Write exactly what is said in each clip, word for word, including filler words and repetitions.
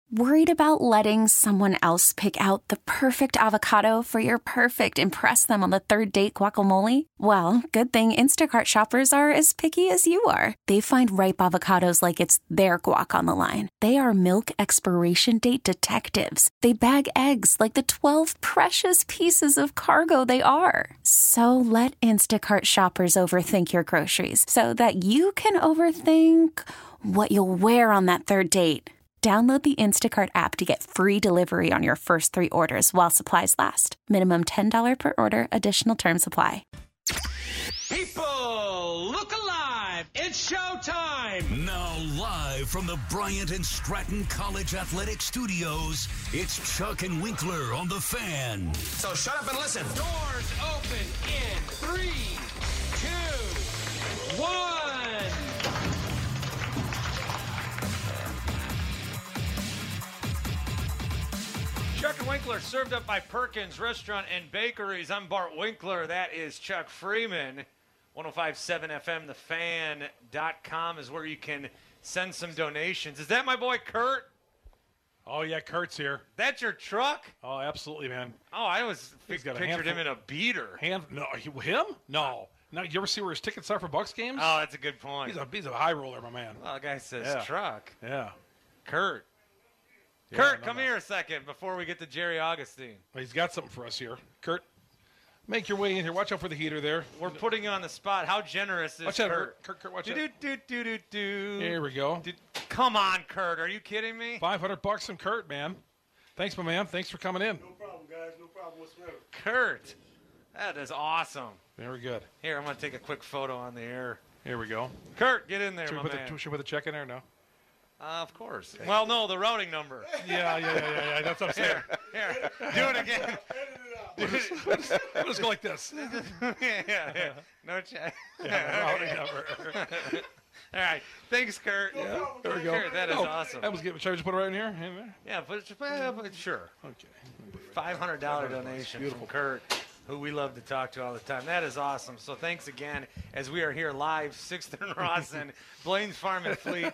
Worried about letting someone else pick out the perfect avocado for your perfect impress them on the third date guacamole? Well, good thing Instacart shoppers are as picky as you are. They find ripe avocados like it's their guac on the line. They are milk expiration date detectives. They bag eggs like the twelve precious pieces of cargo they are. So let Instacart shoppers overthink your groceries so that you can overthink what you'll wear on that third date. Download the Instacart app to get free delivery on your first three orders while supplies last. Minimum ten dollars per order. Additional terms apply. People, look alive. It's showtime. Now live from the Bryant and Stratton College Athletic Studios, it's Chuck and Winkler on The Fan. So shut up and listen. Doors open in three, two, one. Chuck and Winkler, served up by Perkins Restaurant and Bakeries. I'm Bart Winkler. That is Chuck Freeman. one oh five point seven F M, the fan dot com is where you can send some donations. Is that my boy Kurt? Oh, yeah, Kurt's here. That's your truck? Oh, absolutely, man. Oh, I was He's got a pictured him in handful- a beater. Hand, no, he- him? No. No, you ever see where his tickets are for Bucks games? Oh, that's a good point. He's a, he's a high roller, my man. Well, the guy says Yeah. truck. Yeah. Kurt. Yeah, Kurt, no, come no. here a second before we get to Jerry Augustine. Well, he's got something for us here. Kurt, make your way in here. Watch out for the heater there. We're putting you on the spot. How generous is Watch out, Kurt? Kurt, Kurt, watch do, out. do, do, do, do. Here we go. Do- Come on, Kurt. Are you kidding me? five hundred bucks from Kurt, man. Thanks, my man. Thanks for coming in. No problem, guys. No problem whatsoever. Kurt. That is awesome. Very good. Here, I'm going to take a quick photo on the air. Here we go. Kurt, get in there, Should we, my put man. the, should we put the check in there? No. Uh, of course. Well, no, the routing number. Yeah, yeah, yeah, yeah, yeah. That's what I'm saying. Here, do it again. We'll just, we'll just, we'll just go like this. yeah, yeah, yeah. No check. Yeah, routing number. All right. Thanks, Kurt. Yeah, there we go. Kurt, that is Oh, awesome. That was good. Should I just put it right in here? In there? Yeah, but, it's- uh, but sure. Okay. five hundred dollars donation from Kurt, who we love to talk to all the time. That is awesome. So thanks again as we are here live, sixth and Rawson, Blaine's Farm and Fleet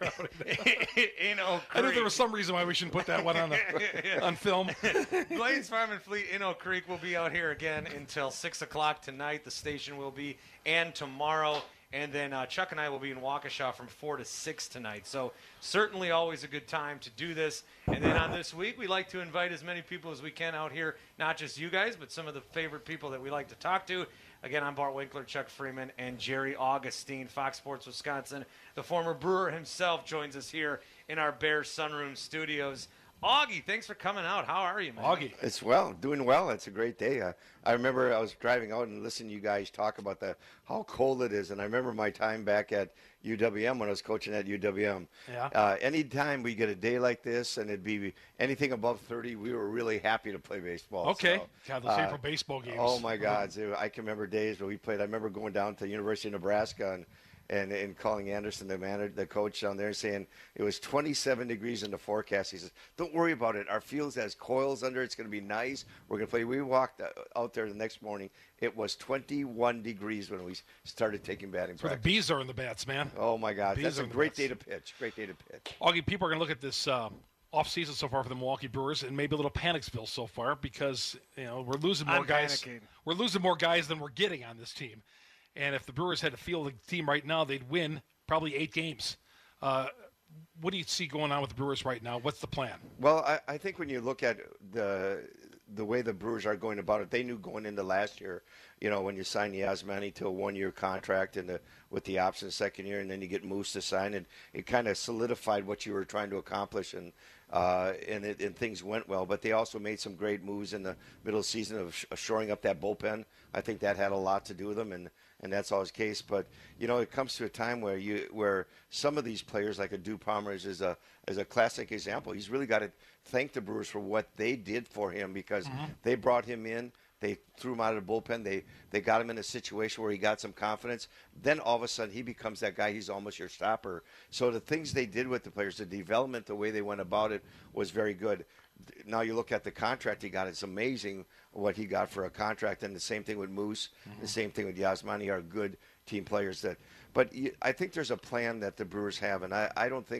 in Oak Creek. I knew there was some reason why we shouldn't put that one on the, on film. Blaine's Farm and Fleet in Oak Creek will be out here again until six o'clock tonight. The station will be, and tomorrow. And then uh, Chuck and I will be in Waukesha from four to six tonight. So certainly always a good time to do this. And then on this week, we like to invite as many people as we can out here, not just you guys, but some of the favorite people that we like to talk to. Again, I'm Bart Winkler, Chuck Freeman, and Jerry Augustine, Fox Sports Wisconsin. The former Brewer himself joins us here in our Bears Sunroom studios. Augie, thanks for coming out. How are you, man? Augie. It's well, doing well. It's a great day. Uh, I remember I was driving out and listening to you guys talk about the how cold it is, and I remember my time back at U W M when I was coaching at U W M. Yeah. Uh, anytime we get a day like this and it'd be anything above thirty, we were really happy to play baseball. Okay. So, God, those uh, April baseball games. Oh my God! So I can remember days where we played. I remember going down to University of Nebraska and. And, and calling Anderson, the manager, the coach down there, saying it was twenty-seven degrees in the forecast. He says, "Don't worry about it. Our field has coils under. It's going to be nice. We're going to play." We walked out there the next morning. It was twenty-one degrees when we started taking batting That's where the practice. bees are in the bats, man. Oh my God, Bees that's are a in the great bats. day to pitch. Great day to pitch. Augie, people are going to look at this uh, off-season so far for the Milwaukee Brewers and maybe a little Panicsville so far because you know we're losing more I'm guys. panicking. We're losing more guys than we're getting on this team. And if the Brewers had to field a team right now, they'd win probably eight games. Uh, what do you see going on with the Brewers right now? What's the plan? Well, I, I think when you look at the the way the Brewers are going about it, they knew going into last year, you know, when you sign Yasmani to a one-year contract and the, with the option second year, and then you get Moose to sign it, it kind of solidified what you were trying to accomplish, and uh, and, it, and things went well. But they also made some great moves in the middle of the season of sh- shoring up that bullpen. I think that had a lot to do with them, and, and that's always the case. But you know, it comes to a time where you where some of these players, like a Dew Palmer's, is a is a classic example. He's really got to thank the Brewers for what they did for him because Mm-hmm. they brought him in. They threw him out of the bullpen. They they got him in a situation where he got some confidence. Then all of a sudden he becomes that guy. He's almost your stopper. So the things they did with the players, the development, the way they went about it was very good. Now you look at the contract he got. It's amazing what he got for a contract. And the same thing with Moose. Mm-hmm. The same thing with Yasmani are good team players. That, But I think there's a plan that the Brewers have. And I, I don't think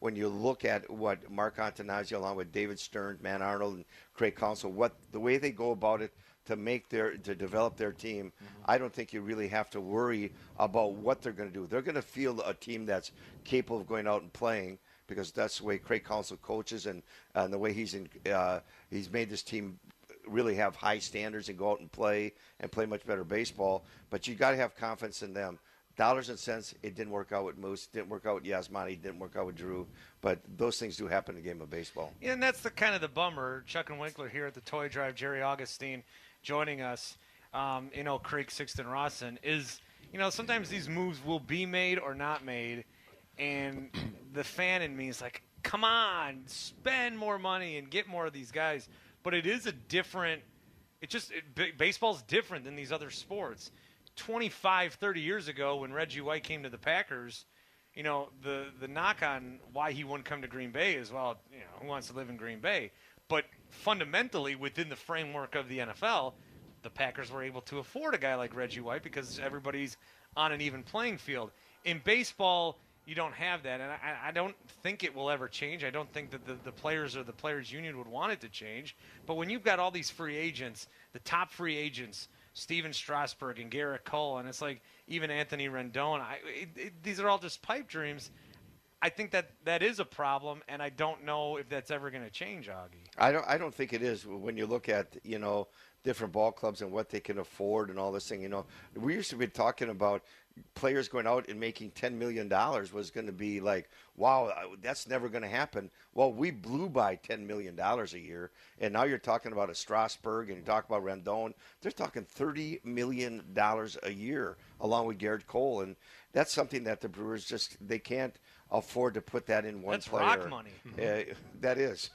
when you look at what Mark Antonazzi, along with David Stern, Man Arnold, and Craig Counsell, what the way they go about it to make their to develop their team, mm-hmm. I don't think you really have to worry about what they're going to do. They're going to field a team that's capable of going out and playing, because that's the way Craig Counsell coaches, and, and the way he's in, uh, he's made this team really have high standards and go out and play and play much better baseball. But you got to have confidence in them. Dollars and cents, it didn't work out with Moose, didn't work out with Yasmani, didn't work out with Drew, but those things do happen in a game of baseball. Yeah, and that's the kind of the bummer. Chuck and Winkler here at the Toy Drive, Jerry Augustine joining us um, in Oak Creek, sixth and Rawson, is, you know, sometimes these moves will be made or not made, and the fan in me is like, come on, spend more money and get more of these guys. But it is a different – it just it, – baseball's different than these other sports. twenty-five, thirty years ago when Reggie White came to the Packers, you know, the, the knock on why he wouldn't come to Green Bay is, well, you know, who wants to live in Green Bay? But fundamentally, within the framework of the N F L, the Packers were able to afford a guy like Reggie White because everybody's on an even playing field. In baseball – you don't have that, and I, I don't think it will ever change. I don't think that the, the players or the players' union would want it to change. But when you've got all these free agents, the top free agents, Steven Strasburg and Garrett Cole, and it's like even Anthony Rendon, I, it, it, these are all just pipe dreams. I think that that is a problem, and I don't know if that's ever going to change, Augie. I don't. I don't think it is. When you look at, you know, different ball clubs and what they can afford and all this thing, you know, we used to be talking about players going out and making ten million dollars was going to be like, wow, that's never going to happen. Well, we blew by ten million dollars a year, and now you're talking about a Strasburg and you talk about Rendon. They're talking thirty million dollars a year along with Garrett Cole, and that's something that the Brewers just, they can't afford to put that in one that's player. That's rock money. Uh, that is.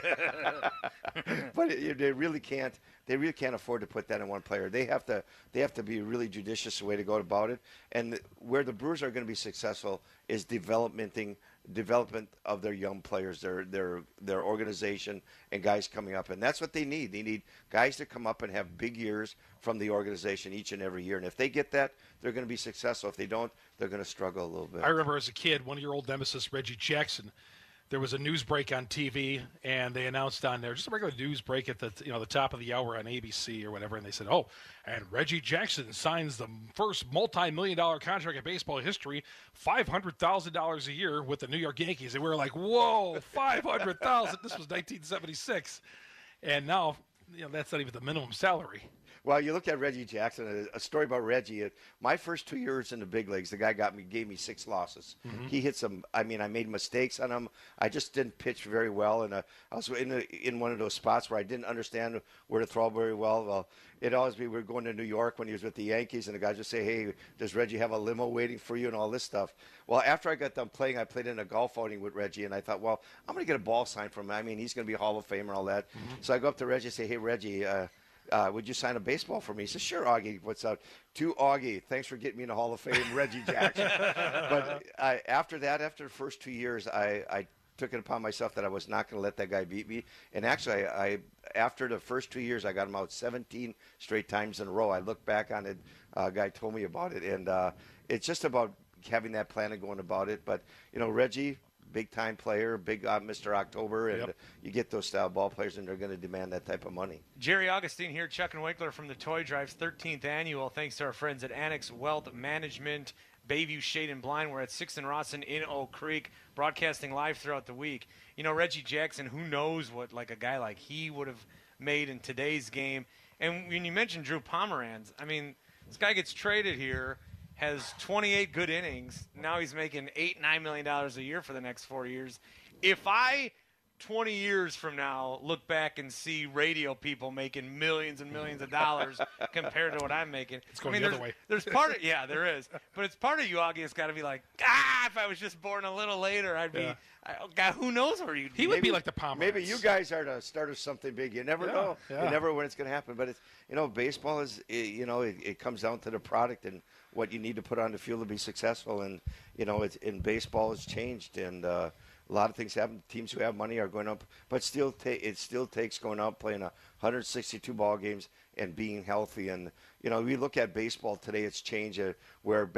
But it, they really can't. They really can't afford to put that in one player. They have to. They have to be really judicious the way to go about it. And where the Brewers are going to be successful is developmenting development of their young players, their their their organization, and guys coming up. And that's what they need. They need guys to come up and have big years from the organization each and every year. And if they get that, they're going to be successful. If they don't, they're going to struggle a little bit. I remember as a kid, one of your old nemesis, Reggie Jackson, there was a news break on T V, and they announced on there, just a regular news break at the you know the top of the hour on A B C or whatever, and they said, oh, and Reggie Jackson signs the first multi-million dollar contract in baseball history, five hundred thousand dollars a year with the New York Yankees. And we were like, whoa, five hundred thousand dollars. This was nineteen seventy-six. And now, you know, that's not even the minimum salary. Well, you look at Reggie Jackson, a story about Reggie. My first two years in the big leagues, the guy got me, gave me six losses. Mm-hmm. He hit some, I mean, I made mistakes on him. I just didn't pitch very well. And uh, I was in, a, in one of those spots where I didn't understand where to throw very well. Well, it always be, we were going to New York when he was with the Yankees, and the guys would say, hey, does Reggie have a limo waiting for you and all this stuff? Well, after I got done playing, I played in a golf outing with Reggie, and I thought, well, I'm going to get a ball signed from him. I mean, he's going to be a Hall of Famer and all that. Mm-hmm. So I go up to Reggie and say, hey, Reggie, uh, Uh, would you sign a baseball for me? He says, sure, Augie. What's up? To Augie, thanks for getting me in the Hall of Fame, Reggie Jackson. But I, after that, after the first two years, I, I took it upon myself that I was not going to let that guy beat me. And actually, I, I after the first two years, I got him out seventeen straight times in a row. I look back on it. A guy told me about it. And uh, it's just about having that plan and going about it. But, you know, Reggie, big-time player, big uh, Mister October, and yep. You get those style ball players, and they're going to demand that type of money. Jerry Augustine here, Chuck and Winkler from the Toy Drive's thirteenth annual. Thanks to our friends at Annex Wealth Management, Bayview Shade and Blind. We're at sixth and Rawson in Oak Creek, broadcasting live throughout the week. You know, Reggie Jackson, who knows what like a guy like he would have made in today's game. And when you mentioned Drew Pomeranz, I mean, this guy gets traded here, has twenty-eight good innings. Now he's making eight, nine million dollars a year for the next four years. If I, twenty years from now, look back and see radio people making millions and millions of dollars compared to what I'm making, it's going I mean, the there's, other way. There's part of yeah, there is, but it's part of you, Augie. It's got to be like, ah, if I was just born a little later, I'd be. Yeah. I, God, who knows where you'd be? He would maybe, be like the Pomeranz. Maybe you guys are the start of something big. You never yeah, know. Yeah. You never know when it's going to happen. But it's you know, baseball is you know, it, it comes down to the product and what you need to put on the field to be successful. And you know, it's in baseball has changed, and uh, a lot of things happen. Teams who have money are going up, but still, ta- it still takes going out playing one hundred sixty-two ball games and being healthy. And you know, we look at baseball today; it's changed. Uh, where back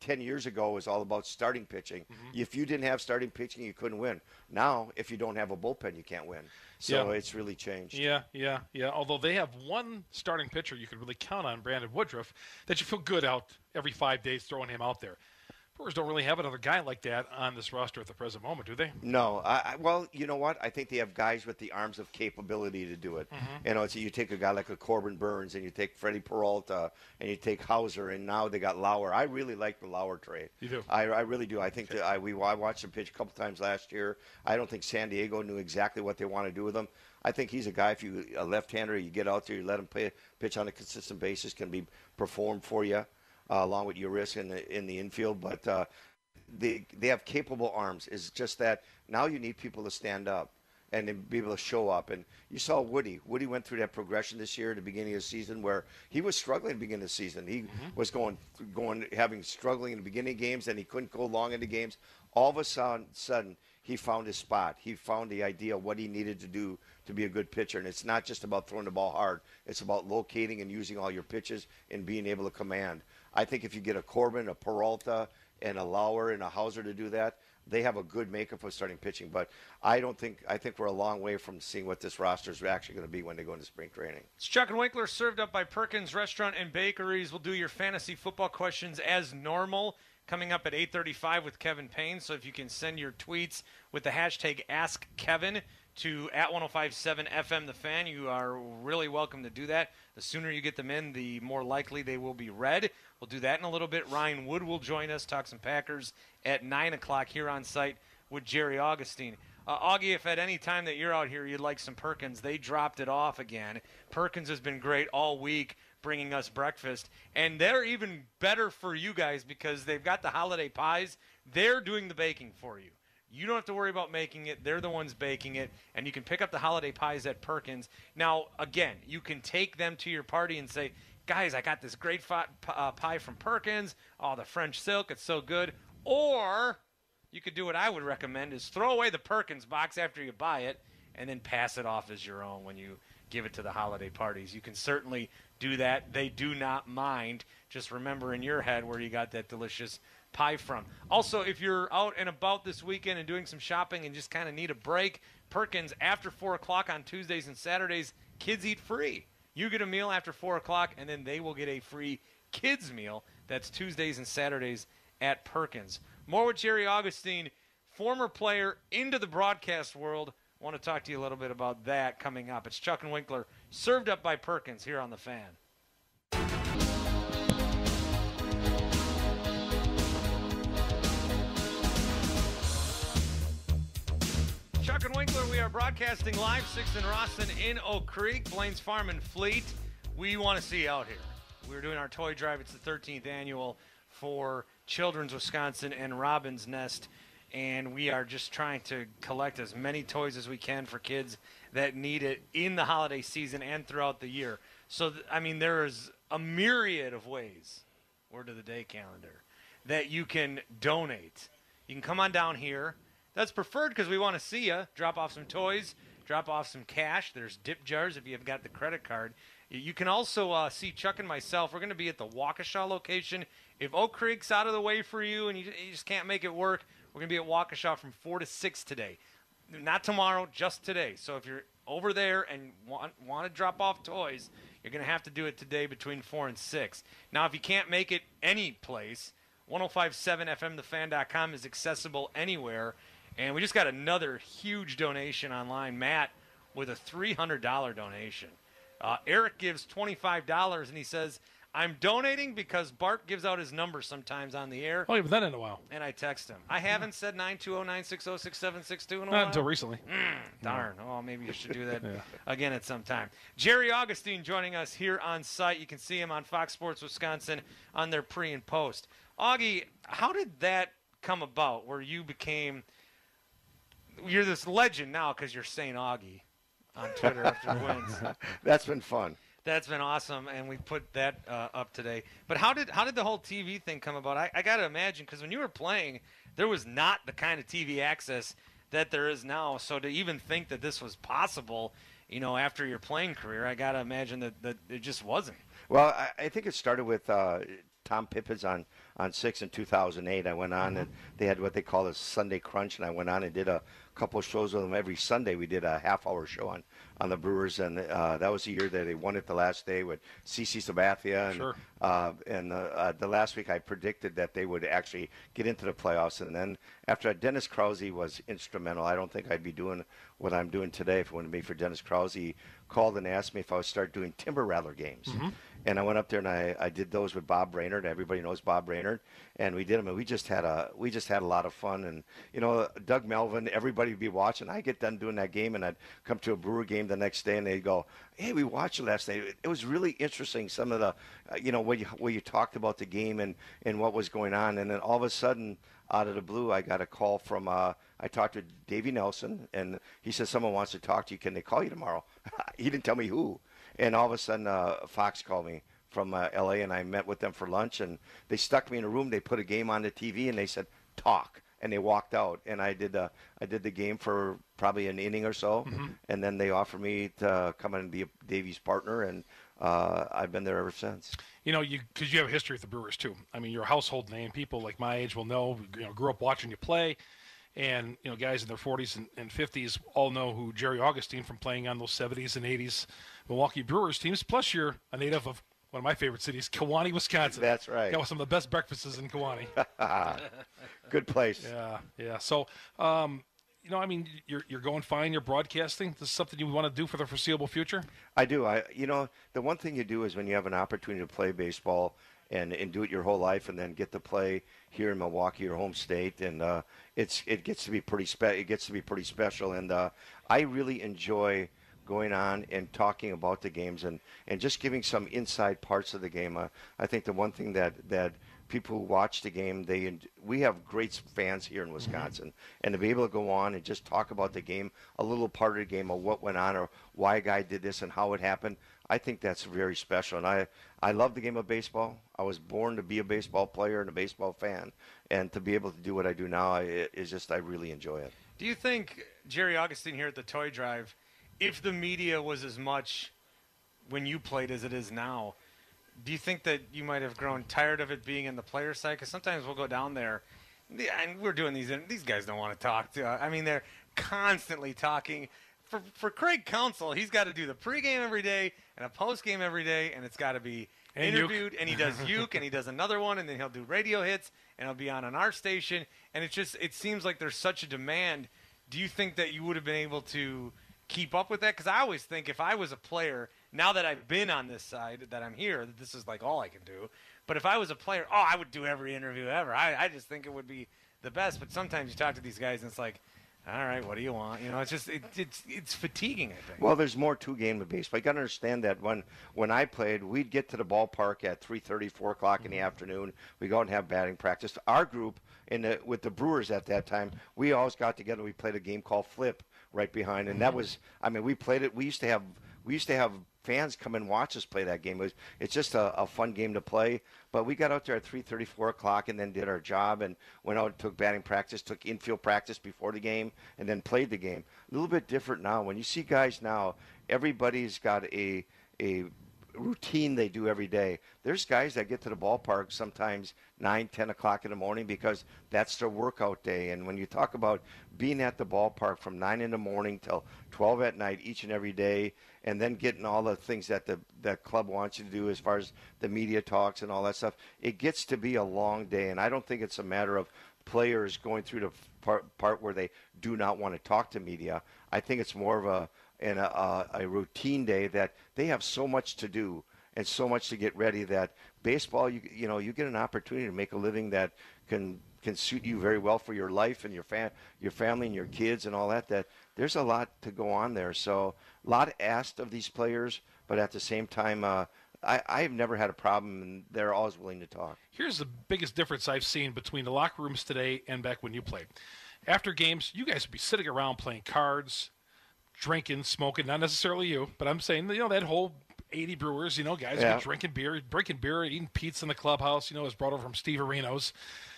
ten years ago was all about starting pitching. Mm-hmm. If you didn't have starting pitching, you couldn't win. Now, if you don't have a bullpen, you can't win. So yeah. it's really changed. Yeah, yeah, yeah. Although they have one starting pitcher you can really count on, Brandon Woodruff, that you feel good out every five days throwing him out there. Brewers don't really have another guy like that on this roster at the present moment, do they? No. I, I, well, you know what? I think they have guys with the arms of capability to do it. Mm-hmm. You know, so you take a guy like a Corbin Burns, and you take Freddie Peralta, and you take Hauser, and now they got Lauer. I really like the Lauer trade. You do? I, I really do. I think that I, we, I watched him pitch a couple times last year. I don't think San Diego knew exactly what they want to do with him. I think he's a guy, if you a left-hander, you get out there, you let him play, pitch on a consistent basis, can be performed for you, uh, along with Urias in the in the infield. But uh, they they have capable arms. It's just that now you need people to stand up and then be able to show up. And you saw Woody. Woody went through that progression this year at the beginning of the season where he was struggling at the beginning of the season. He mm-hmm. was going going having struggling in the beginning of games, and he couldn't go long into games. All of a sudden, sudden he found his spot. He found the idea of what he needed to do to be a good pitcher. And it's not just about throwing the ball hard. It's about locating and using all your pitches and being able to command. I think if you get a Corbin, a Peralta, and a Lauer and a Hauser to do that, they have a good makeup for starting pitching. But I don't think I think we're a long way from seeing what this roster is actually going to be when they go into spring training. It's Chuck and Winkler, served up by Perkins Restaurant and Bakeries. We'll do your fantasy football questions as normal, coming up at eight thirty-five with Kevin Payne. So if you can send your tweets with the hashtag AskKevin to at one oh five point seven F M The Fan, you are really welcome to do that. The sooner you get them in, the more likely they will be read. We'll do that in a little bit. Ryan Wood will join us, talk some Packers at nine o'clock here on site with Jerry Augustine. Uh, Augie, if at any time that you're out here you'd like some Perkins, they dropped it off again. Perkins has been great all week bringing us breakfast, and they're even better for you guys because they've got the holiday pies. They're doing the baking for you. You don't have to worry about making it. They're the ones baking it, and you can pick up the holiday pies at Perkins. Now, again, you can take them to your party and say, guys, I got this great fi- uh, pie from Perkins. Oh, the French silk, it's so good. Or you could do what I would recommend is throw away the Perkins box after you buy it and then pass it off as your own when you give it to the holiday parties. You can certainly do that. They do not mind. Just remember in your head where you got that delicious pie from. Also, if you're out and about this weekend and doing some shopping and just kind of need a break, Perkins, after four o'clock on Tuesdays and Saturdays, kids eat free. You get a meal after four o'clock, and then they will get a free kids meal. That's Tuesdays and Saturdays at Perkins. More with Jerry Augustine, former player into the broadcast world. I want to talk to you a little bit about that coming up. It's Chuck and Winkler, served up by Perkins here on The Fan. Chuck and Winkler, we are broadcasting live, sixth and Rawson in Oak Creek, Blaine's Farm and Fleet. We want to see you out here. We're doing our toy drive. It's the thirteenth annual for Children's Wisconsin and Robin's Nest, and we are just trying to collect as many toys as we can for kids that need it in the holiday season and throughout the year. So, I mean, there is a myriad of ways, word of the day calendar, that you can donate. You can come on down here. That's preferred because we want to see you. Drop off some toys, drop off some cash. There's dip jars if you've got the credit card. You can also uh, see Chuck and myself. We're going to be at the Waukesha location. If Oak Creek's out of the way for you and you, you just can't make it work, we're going to be at Waukesha from four to six today. Not tomorrow, just today. So if you're over there and want, want to drop off toys, you're going to have to do it today between four and six. Now, if you can't make it any place, ten fifty-seven F M the fan dot com is accessible anywhere. And we just got another huge donation online. Matt with a three hundred dollars donation. Uh, Eric gives twenty-five dollars, and he says, I'm donating because Bart gives out his number sometimes on the air. Oh, you haven't done it in a while. And I text him. I haven't said nine two zero, nine six zero, six seven six two in a Not while. until recently. Mm, darn. Oh, maybe you should do that Yeah. again at some time. Jerry Augustine joining us here on site. You can see him on Fox Sports Wisconsin on their pre and post. Augie, how did that come about where you became – you're this legend now because you're Saint Augie on Twitter after wins. That's been fun. That's been awesome, and we put that uh, up today. But how did how did the whole T V thing come about? I, I got to imagine, because when you were playing, there was not the kind of T V access that there is now. So to even think that this was possible, you know, after your playing career, I got to imagine that, that it just wasn't. Well, I, I think it started with uh, Tom Pippett's on, on six in two thousand eight. I went on, and they had what they call a Sunday Crunch, and I went on and did a couple of shows with them every Sunday. We did a half-hour show on, on the Brewers, and uh, that was the year that they won it the last day with CeCe Sabathia. And, Sure. uh, and uh, uh, the last week I predicted that they would actually get into the playoffs, and then after that, Dennis Krause was instrumental. I don't think I'd be doing what I'm doing today if it wouldn't be for Dennis Krause. He called and asked me if I would start doing Timber Rattler games. Mm-hmm. And I went up there and I, I did those with Bob Brainerd. Everybody knows Bob Brainerd, and we did them. And we just had a we just had a lot of fun. And you know, Doug Melvin, everybody would be watching. I get done doing that game, and I'd come to a Brewer game the next day, and they'd go, "Hey, we watched it last night. It was really interesting. Some of the, uh, you know, what you what you talked about the game and and what was going on." And then all of a sudden, out of the blue, I got a call from. Uh, I talked to Davey Nelson, and he said someone wants to talk to you. Can they call you tomorrow? He didn't tell me who. And all of a sudden, uh, Fox called me from uh, L A, and I met with them for lunch, and they stuck me in a room. They put a game on the T V, and they said, talk, and they walked out. And I did, uh, I did the game for probably an inning or so, mm-hmm. and then they offered me to come in and be a Davey's partner, and uh, I've been there ever since. You know, you because you have a history with the Brewers, too. I mean, you're a household name. People like my age will know, you know, grew up watching you play. And, you know, guys in their forties and, and fifties all know who Jerry Augustine from playing on those seventies and eighties Milwaukee Brewers teams. Plus, you're a native of one of my favorite cities, Kewanee, Wisconsin. That's right. Got some of the best breakfasts in Kewanee. Good place. Yeah, yeah. So, um, you know, I mean, you're you're going fine. You're broadcasting. This is something you want to do for the foreseeable future? I do. I, you know, the one thing you do is when you have an opportunity to play baseball and, and do it your whole life, and then get to play here in Milwaukee, your home state, and uh, it's it gets to be pretty spe- it gets to be pretty special. And uh, I really enjoy going on and talking about the games and, and just giving some inside parts of the game. Uh, I think the one thing that, that people who watch the game, they we have great fans here in Wisconsin, mm-hmm. and to be able to go on and just talk about the game, a little part of the game of what went on or why a guy did this and how it happened, I think that's very special. And I, I love the game of baseball. I was born to be a baseball player and a baseball fan, and to be able to do what I do now it, is just I really enjoy it. Do you think, Jerry Augustine here at the Toy Drive, if the media was as much when you played as it is now, do you think that you might have grown tired of it being in the player side? Because sometimes we'll go down there, and we're doing these, and these guys don't want to talk to. I mean, they're constantly talking. For for Craig Counsell, he's got to do the pregame every day and a postgame every day, and it's got to be and interviewed. And he does Uke, and he does another one, and then he'll do radio hits, and he'll be on on our station. And it just it seems like there's such a demand. Do you think that you would have been able to keep up with that? Because I always think if I was a player, now that I've been on this side, that I'm here, that this is like all I can do. But if I was a player, oh, I would do every interview ever. I, I just think it would be the best. But sometimes you talk to these guys, and it's like, all right, what do you want? You know, it's just it, it's it's fatiguing, I think. Well, there's more to game of baseball. You got to understand that when when I played, we'd get to the ballpark at three thirty, four o'clock in the afternoon. We go out and have batting practice. Our group in the, with the Brewers at that time, we always got together. We played a game called Flip right behind, and that was, I mean, we played it. We used to have we used to have fans come and watch us play that game. It was, it's just a, a fun game to play. But we got out there at three thirty, four o'clock, and then did our job and went out and took batting practice, took infield practice before the game, and then played the game. A little bit different now. When you see guys now, everybody's got a a routine they do every day. There's guys that get to the ballpark sometimes nine, ten o'clock in the morning because that's their workout day. And when you talk about being at the ballpark from nine in the morning till twelve at night each and every day, and then getting all the things that the that club wants you to do as far as the media talks and all that stuff, it gets to be a long day. And I don't think it's a matter of players going through the part, part where they do not want to talk to media. I think it's more of a and a, a routine day that they have so much to do and so much to get ready that baseball, you you know, you get an opportunity to make a living that can can suit you very well for your life and your fam- your family and your kids and all that. That there's a lot to go on there. So a lot asked of these players, but at the same time, uh, I, I've never had a problem, and they're always willing to talk. Here's the biggest difference I've seen between the locker rooms today and back when you played. After games, you guys would be sitting around playing cards, drinking, smoking, not necessarily you, but I'm saying, you know, that whole eighty Brewers, you know, guys yeah. were drinking beer, drinking beer, eating pizza in the clubhouse, you know, it was brought over from Steve Areno's.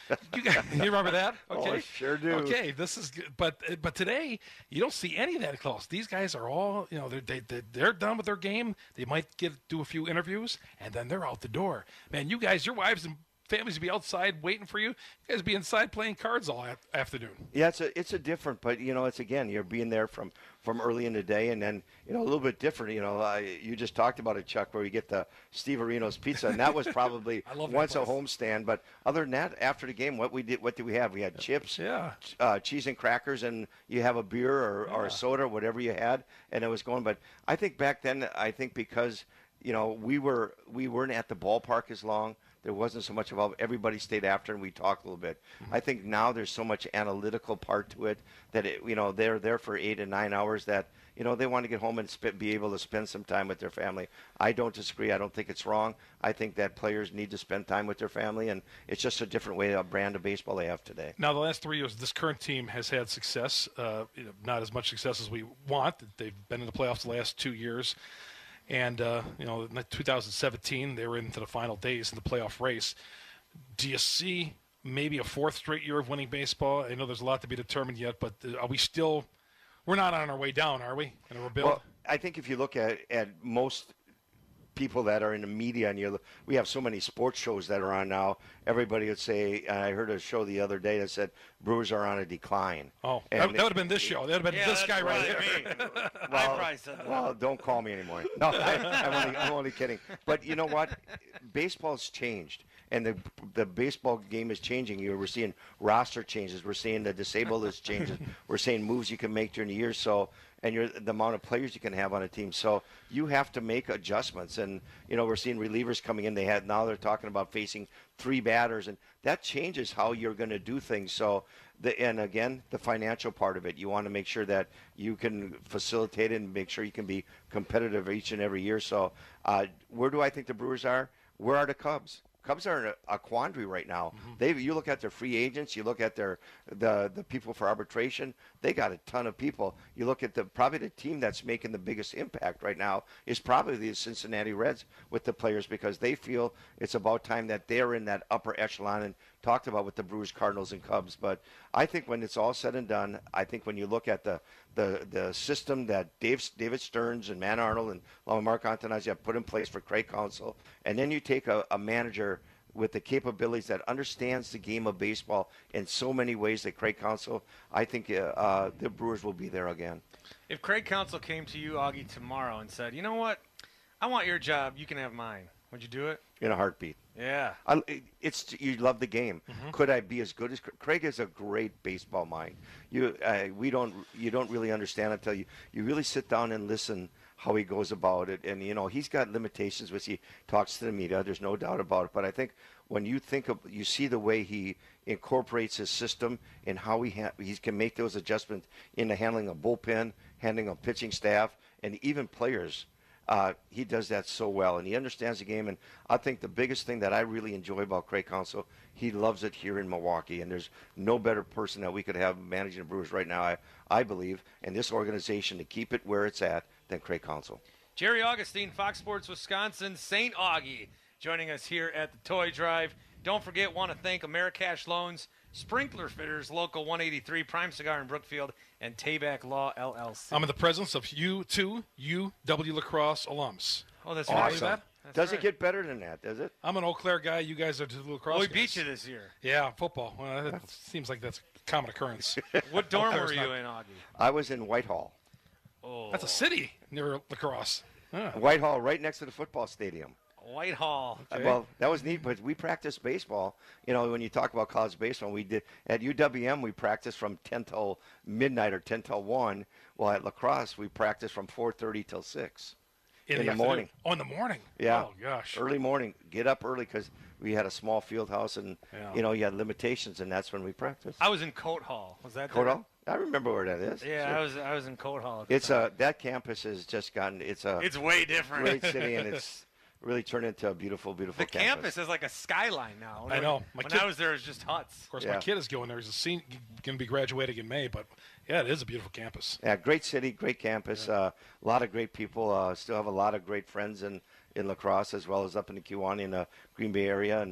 You, guys, you remember that? Okay, Oh, sure do. Okay, this is good. But but today you don't see any of that close. These guys are all, you know, they're they, they, they're done with their game. They might get do a few interviews, and then they're out the door. Man, you guys, your wives and families be outside waiting for you. You guys be inside playing cards all a- afternoon. Yeah, it's a it's a different, but you know, it's again, you're being there from, from early in the day, and then you know a little bit different. You know, uh, you just talked about it, Chuck, where you get the Steve Areno's pizza, and that was probably I love that once a place. homestand. But other than that, after the game, what we did, what did we have? We had chips, Yeah. uh, cheese and crackers, and you have a beer or, or a soda, whatever you had, and it was going. But I think back then, I think because you know we were we weren't at the ballpark as long. There wasn't so much about everybody stayed after and we talked a little bit. Mm-hmm. I think now there's so much analytical part to it that it, you know they're there for eight and nine hours that you know they want to get home and sp- be able to spend some time with their family. I don't disagree. I don't think it's wrong. I think that players need to spend time with their family, and it's just a different way, a brand of baseball they have today. Now, the last three years, this current team has had success. Uh, you know, not as much success as we want. They've been in the playoffs the last two years. And, uh, you know, in two thousand seventeen, they were into the final days in the playoff race. Do you see maybe a fourth straight year of winning baseball? I know there's a lot to be determined yet, but are we still – we're not on our way down, are we, in a rebuild? Well, I think if you look at, at most people that are in the media, and you we have so many sports shows that are on now, everybody would say, and I heard a show the other day that said Brewers are on a decline. Oh, and that, that would have been this show. That would have been Yeah, this that's guy right probably there. me. I Well, probably said that. well, don't call me anymore. No, I, I'm, only, I'm only kidding. But you know what? Baseball's changed, and the the baseball game is changing. You we're seeing roster changes. We're seeing the disabled list changes. We're seeing moves you can make during the year. So, and you're, the amount of players you can have on a team. So you have to make adjustments. And you know, we're seeing relievers coming in. They had now they're talking about facing three batters, and that changes how you're going to do things. So. The, and again, the financial part of it. You want to make sure that you can facilitate it and make sure you can be competitive each and every year. So uh, where do I think the Brewers are? Where are the Cubs? Cubs are in a, a quandary right now. Mm-hmm. They, you look at their free agents, you look at their the the people for arbitration. They got a ton of people. You look at the probably the team that's making the biggest impact right now is probably the Cincinnati Reds with the players because they feel it's about time that they're in that upper echelon and talked about with the Brewers, Cardinals, and Cubs. But I think when it's all said and done, I think when you look at the the, the system that Dave, David Stearns and Matt Arnold and Mark Antonazzi have put in place for Craig Counsell, and then you take a, a manager with the capabilities that understands the game of baseball in so many ways that Craig Counsell, I think uh, uh, the Brewers will be there again. If Craig Counsell came to you, Augie, tomorrow and said, you know what, I want your job, you can have mine, would you do it? In a heartbeat. Yeah. I, it's you love the game. Mm-hmm. Could I be as good as Craig? Is a great baseball mind. You uh, we don't you don't really understand until you you really sit down and listen how he goes about it. And you know he's got limitations which he talks to the media. There's no doubt about it. But I think when you think of you see the way he incorporates his system and how he ha- he can make those adjustments in the handling of bullpen, handling of pitching staff, and even players. Uh, he does that so well, and he understands the game. And I think the biggest thing that I really enjoy about Craig Counsell, he loves it here in Milwaukee. And there's no better person that we could have managing the Brewers right now, I, I believe, and this organization to keep it where it's at than Craig Counsell. Jerry Augustine, Fox Sports Wisconsin, Saint Augie, joining us here at the Toy Drive. Don't forget, want to thank Americash Loans, Sprinkler Fitters, Local one eighty-three, Prime Cigar in Brookfield, and Tayback Law, L L C. I'm in the presence of you two U W Lacrosse alums. Oh, that's Can I right. believe that? That's Does right. it get better than that, does it? I'm an Eau Claire guy. You guys are the lacrosse Oh, we guys. beat you this year. Yeah, football. Well, that seems like that's a common occurrence. What dorm Claire's were you not- in, Augie? I was in Whitehall. Oh, That's a city near lacrosse. Huh. Whitehall, right next to the football stadium. Whitehall. Uh, Well, that was neat, but we practiced baseball. You know, when you talk about college baseball, we did at U W M. We practiced from ten till midnight or ten till one. While at lacrosse, we practiced from four thirty till six in, the, afternoon. morning. Oh, in the morning. Yeah. Oh gosh. Early morning. Get up early because we had a small field house, and Yeah. you know you had limitations, and that's when we practiced. I was in Coat Hall. Was that Coat there? Hall? I remember where that is. Yeah, Sure. I was I was in Coat Hall. At the It's time. a that campus has just gotten. It's a It's way different. great city, and it's really turned into a beautiful, beautiful The campus is like a skyline now. I know. My When kid- I was there, it was just huts. Of course, Yeah. my kid is going there. He's a senior, going to be graduating in May. But yeah, it is a beautiful campus. Yeah, great city, great campus. Uh, a lot of great people. Uh, still have a lot of great friends in, in lacrosse as well as up in the Kewanee in the Green Bay area, and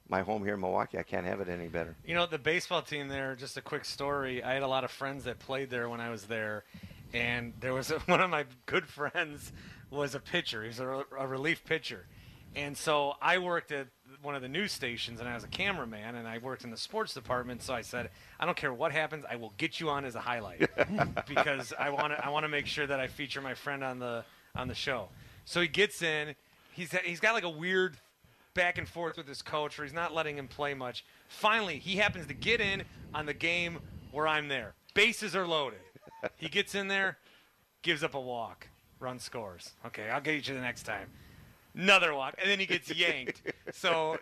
my home here in Milwaukee. I can't have it any better. You know, the baseball team there, just a quick story. I had a lot of friends that played there when I was there, and there was a, one of my good friends was a pitcher. He was a, a relief pitcher. And so I worked at one of the news stations, and I was a cameraman, and I worked in the sports department. So I said, I don't care what happens, I will get you on as a highlight because I want to I want to make sure that I feature my friend on the on the show. So he gets in. He's he's got like a weird back and forth with his coach, or he's not letting him play much. Finally, he happens to get in on the game where I'm there. Bases are loaded. He gets in there, gives up a walk, run scores. Okay, I'll get you the next time. Another walk, and then he gets yanked. So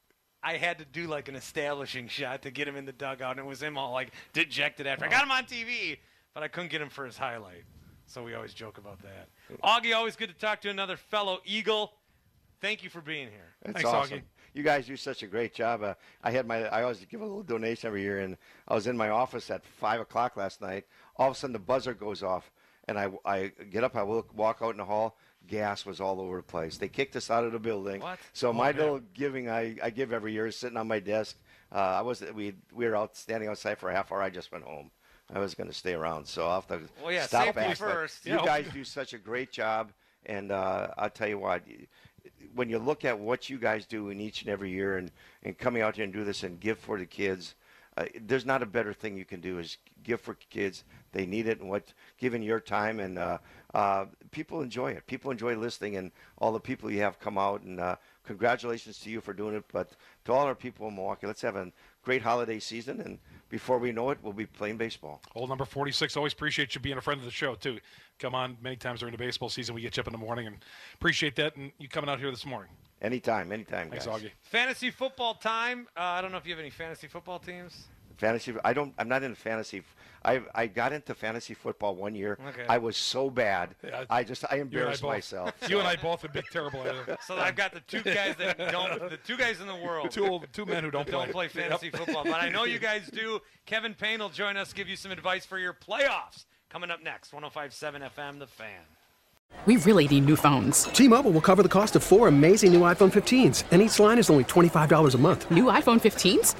I had to do like an establishing shot to get him in the dugout, and it was him all like dejected after. I got him on T V, but I couldn't get him for his highlight. So we always joke about that. Augie, always good to talk to another fellow Eagle. Thank you for being here. That's Thanks, awesome. Augie. You guys do such a great job. Uh, I had my I always give a little donation every year, and I was in my office at five o'clock last night. All of a sudden, the buzzer goes off, and I, I get up. I walk out in the hall. Gas was all over the place. They kicked us out of the building. What? So Oh, my man. little giving I, I give every year is sitting on my desk. Uh, I was we we were out standing outside for a half hour. I just went home. I was going to stay around, so I'll have to Well, yeah, stop safety back. But first. You Yeah. guys do such a great job, and uh, I'll tell you what. When you look at what you guys do in each and every year, and, and coming out here and do this and give for the kids, uh, there's not a better thing you can do is give for kids. They need it, and what giving your time, and uh, uh, people enjoy it. People enjoy listening, and all the people you have come out, and uh, congratulations to you for doing it. But to all our people in Milwaukee, let's have a great holiday season, and before we know it, we'll be playing baseball. Old number forty-six, always appreciate you being a friend of the show, too. Come on many times during the baseball season. We get you up in the morning, and appreciate that, and you coming out here this morning. Anytime, anytime, Thanks, guys. Augie. Fantasy football time. Uh, I don't know if you have any fantasy football teams. Fantasy. I don't. I'm not in fantasy. I I got into fantasy football one year. Okay. I was so bad. Yeah, I just I You and I embarrassed both. myself. You and I both have been terrible at it. So I've got the two guys that don't, the two guys in the world Two old, two men who don't, don't play fantasy Yep. football, but I know you guys do. Kevin Payne will join us, give you some advice for your playoffs. Coming up next, one oh five point seven F M, The Fan. We really need new phones. T-Mobile will cover the cost of four amazing new iPhone fifteens, and each line is only twenty-five dollars a month. New iPhone fifteens?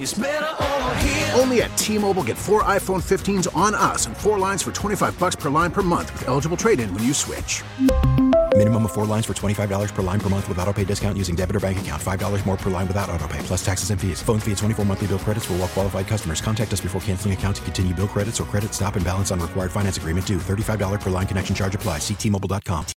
Only at T-Mobile, get four iPhone fifteens on us and four lines for twenty-five bucks per line per month with eligible trade-in when you switch. Minimum of four lines for twenty-five dollars per line per month with autopay discount using debit or bank account. five dollars more per line without autopay, plus taxes and fees. Phone fee at twenty-four monthly bill credits for well-qualified customers. Contact us before canceling account to continue bill credits or credit stop and balance on required finance agreement due. thirty-five dollars per line connection charge applies. See T Mobile dot com.